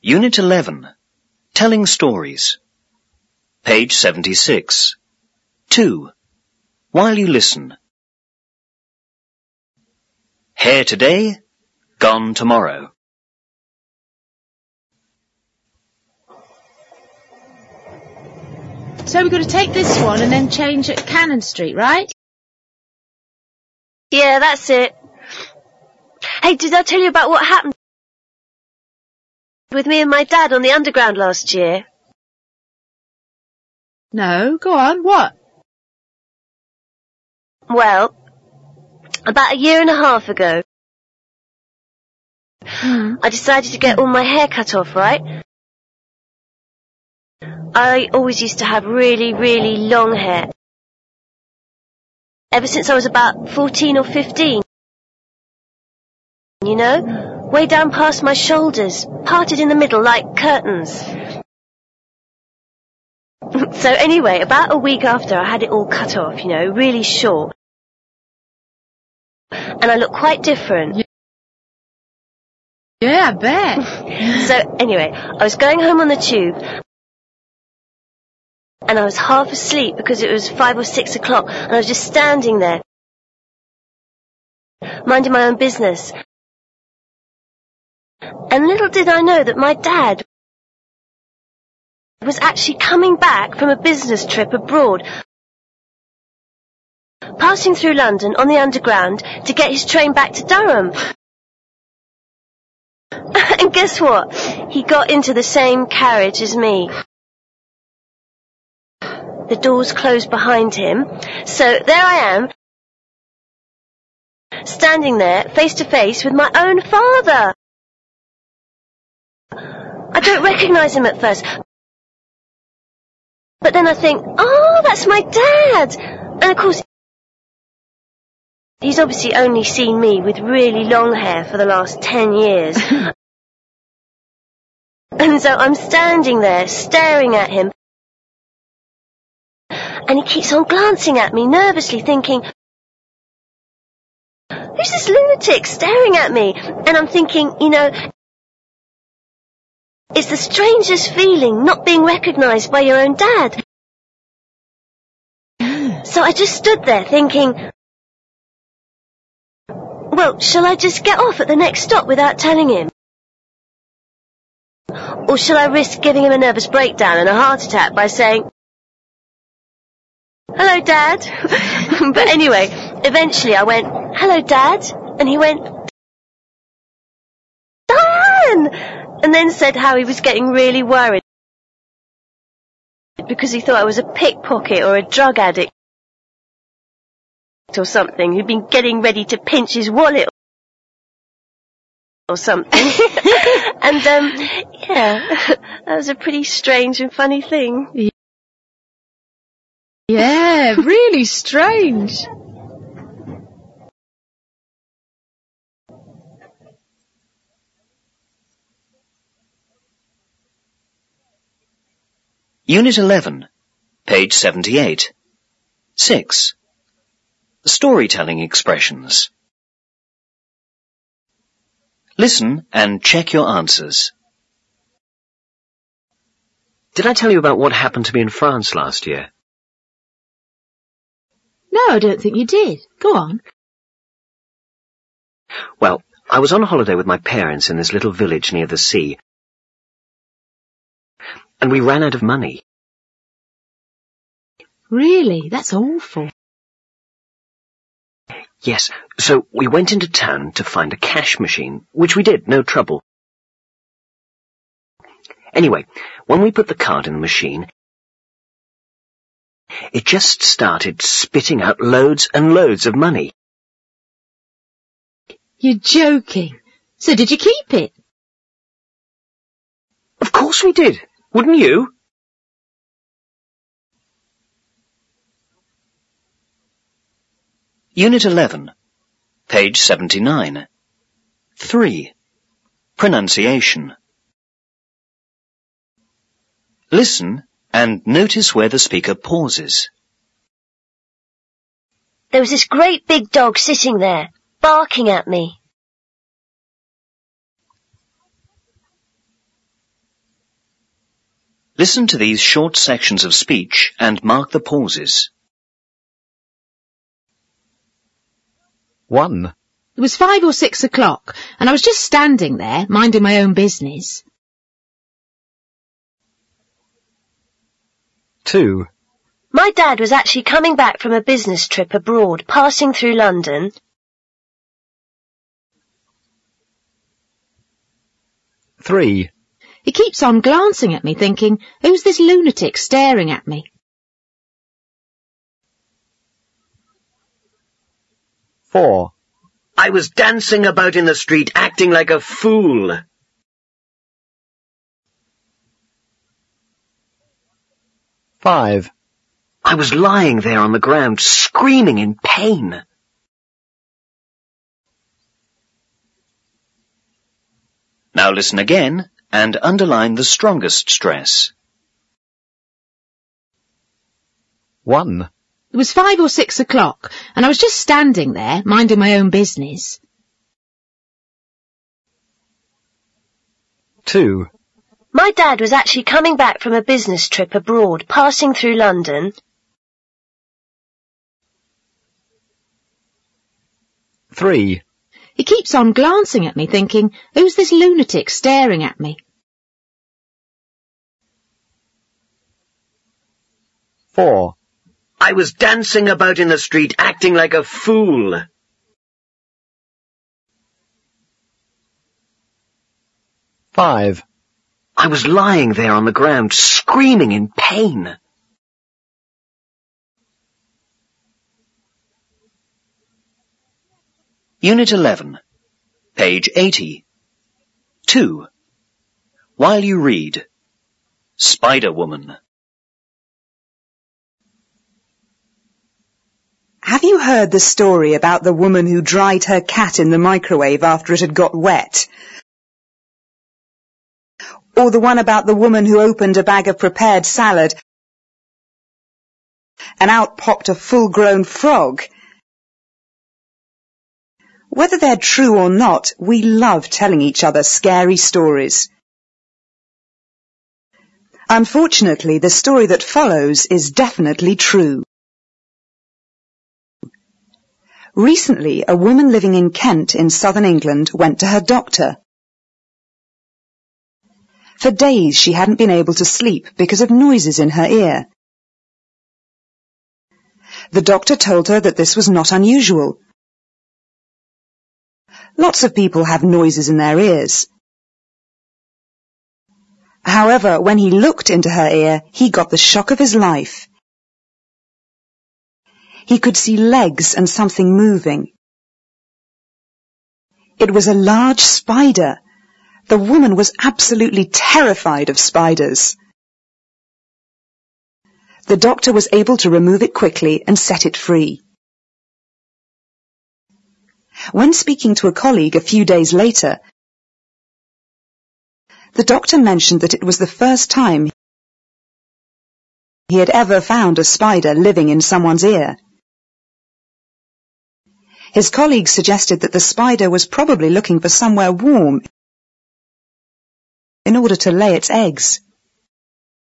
Unit 11. Telling Stories. Page 76. 2. While you listen. Here today, gone tomorrow. So we've got to take this one and then change at Cannon Street, right? Yeah, that's it. Hey, did I tell you about what happened with me and my dad on the Underground last year? No, go on, what? Well, about a year and a half ago, I decided to get all my hair cut off, right? I always used to have really, really long hair. Ever since I was about 14 or 15. You know? Way down past my shoulders, parted in the middle like curtains. So anyway, about a week after I had it all cut off, you know, really short. And I looked quite different. Yeah, I bet. So anyway, I was going home on the tube, and I was half asleep because it was 5 or 6 o'clock, and I was just standing there, minding my own business. And little did I know that my dad was actually coming back from a business trip abroad, passing through London on the Underground to get his train back to Durham. And guess what? He got into the same carriage as me. The doors closed behind him, so there I am, standing there face to face with my own father. I don't recognise him at first, but then I think, oh, that's my dad. And of course, he's obviously only seen me with really long hair for the last 10 years. And so I'm standing there, staring at him, and he keeps on glancing at me nervously, thinking, who's this lunatic staring at me? And I'm thinking, you know, it's the strangest feeling not being recognised by your own dad. So I just stood there thinking, well, shall I just get off at the next stop without telling him? Or shall I risk giving him a nervous breakdown and a heart attack by saying, hello, Dad? But anyway, eventually I went, hello, Dad? And he went, Diane! And then said how he was getting really worried because he thought I was a pickpocket or a drug addict or something who'd been getting ready to pinch his wallet or something. And, yeah, that was a pretty strange and funny thing. Yeah, really strange. Unit 11. Page 78. 6. Storytelling expressions. Listen and check your answers. Did I tell you about what happened to me in France last year? No, I don't think you did. Go on. Well, I was on holiday with my parents in this little village near the sea, and we ran out of money. Really? That's awful. Yes, so we went into town to find a cash machine, which we did, no trouble. Anyway, when we put the card in the machine, it just started spitting out loads and loads of money. You're joking. So did you keep it? Of course we did. Wouldn't you? Unit 11. Page 79. 3. Pronunciation. Listen and notice where the speaker pauses. There was this great big dog sitting there, barking at me. Listen to these short sections of speech and mark the pauses. 1. It was 5 or 6 o'clock, and I was just standing there, minding my own business. 2. My dad was actually coming back from a business trip abroad, passing through London. 3. He keeps on glancing at me, thinking, who's this lunatic staring at me? 4. I was dancing about in the street, acting like a fool. 5. I was lying there on the ground, screaming in pain. 'Now listen again and underline the strongest stress. 1. It was 5 or 6 o'clock, and I was just standing there, minding my own business. 2. My dad was actually coming back from a business trip abroad, passing through London. 3. He keeps on glancing at me, thinking, who's this lunatic staring at me? 4. I was dancing about in the street, acting like a fool. 5. I was lying there on the ground, screaming in pain. Unit 11, page 80. 2. While you read, Spider-Woman. Have you heard the story about the woman who dried her cat in the microwave after it had got wet? Or the one about the woman who opened a bag of prepared salad and out popped a full-grown frog? Whether they're true or not, we love telling each other scary stories. Unfortunately, the story that follows is definitely true. Recently, a woman living in Kent in southern England went to her doctor. For days she hadn't been able to sleep because of noises in her ear. The doctor told her that this was not unusual. Lots of people have noises in their ears. However, when he looked into her ear, he got the shock of his life. He could see legs and something moving. It was a large spider. The woman was absolutely terrified of spiders. The doctor was able to remove it quickly and set it free. When speaking to a colleague a few days later, the doctor mentioned that it was the first time he had ever found a spider living in someone's ear. His colleague suggested that the spider was probably looking for somewhere warm in order to lay its eggs.